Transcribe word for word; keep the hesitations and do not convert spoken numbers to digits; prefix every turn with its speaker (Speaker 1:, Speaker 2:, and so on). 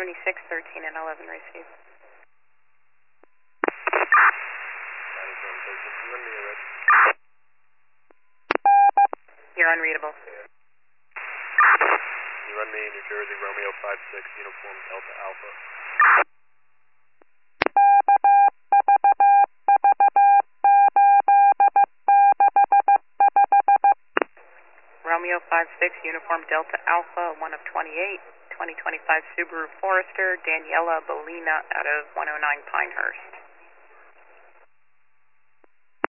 Speaker 1: seventy-six, thirteen, and eleven received. You're unreadable.
Speaker 2: You run me New Jersey Romeo five six, uniform Delta Alpha.
Speaker 1: Romeo five six, uniform Delta Alpha, one of twenty-eight, twenty twenty-five Subaru Forester, Daniela Bolina out of one oh nine Pinehurst.